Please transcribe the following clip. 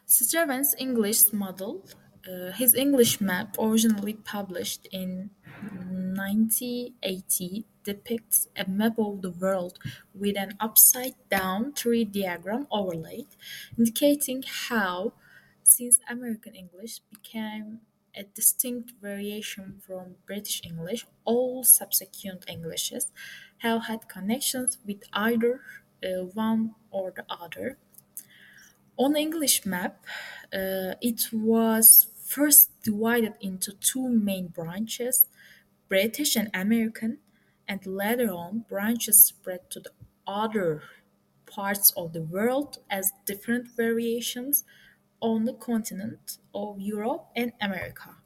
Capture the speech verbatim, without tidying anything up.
Straven's English model, uh, his English map, originally published in nineteen eighty, depicts a map of the world with an upside-down tree diagram overlaid, indicating how, since American English became a distinct variation from British English, all subsequent Englishes have had connections with either uh, one or the other. On English map, uh, it was first divided into two main branches, British and American, and later on branches spread to the other parts of the world as different variations on the continent of Europe and America.